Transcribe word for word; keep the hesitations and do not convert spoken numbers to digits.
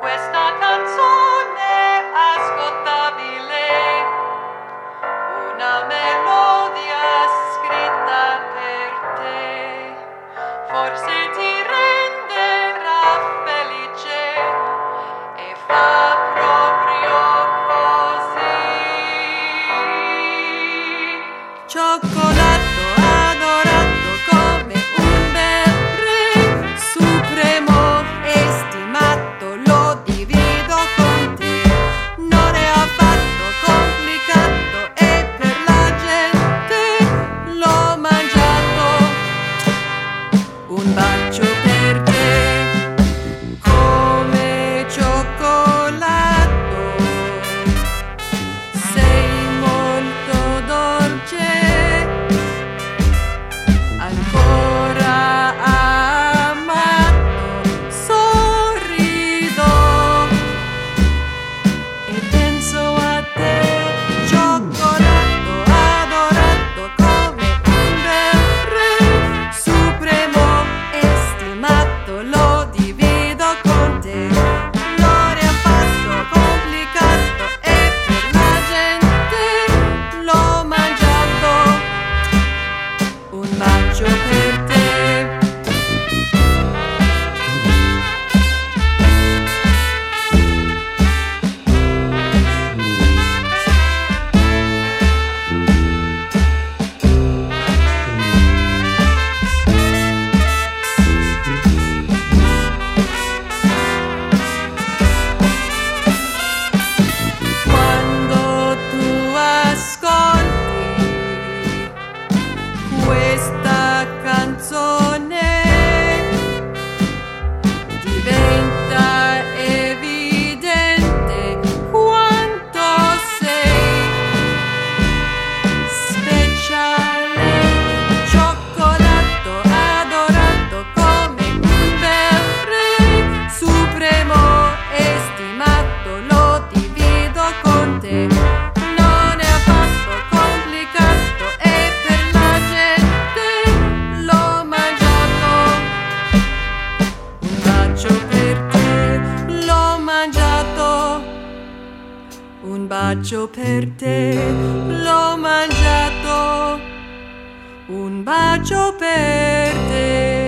Questa canzone ascoltabile, una melodia scritta per te, forse ti renderà felice e fa proprio così. Cioccolato adorato come un bel re, supremo e stimato, lo divido con te. Non è affatto complicato e per la gente l'ho mangiato. Un bacio per te come cioccolato, sei molto dolce, ancora amato, sorrido e penso a te. Cioccolato adorato come un bel re, supremo e stimato, lo divido con te. Non è affatto complicato e per la gente l'ho mangiato. Un bacio per te. Quando tu ascolti questa canzone diventa evidente quanto sei speciale. Cioccolato adorato come un bel re, supremo e stimato, lo divido con te. Non è affatto complicato e per la gente l'ho mangiato. Un bacio per te, l'ho mangiato. Un bacio per te, l'ho mangiato. Un bacio per te.